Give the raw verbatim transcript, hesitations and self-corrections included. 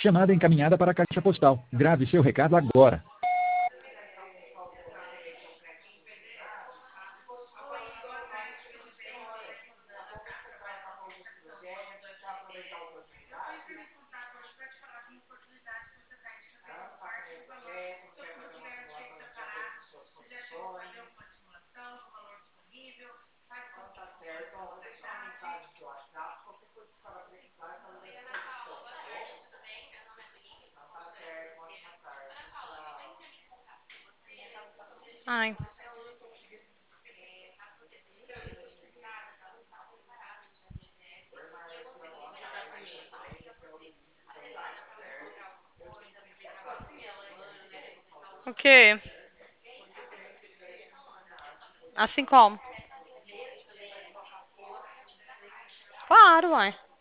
Chamada encaminhada para a caixa postal. Grave seu recado agora. Ai. O quê? Assim como? Claro, uai.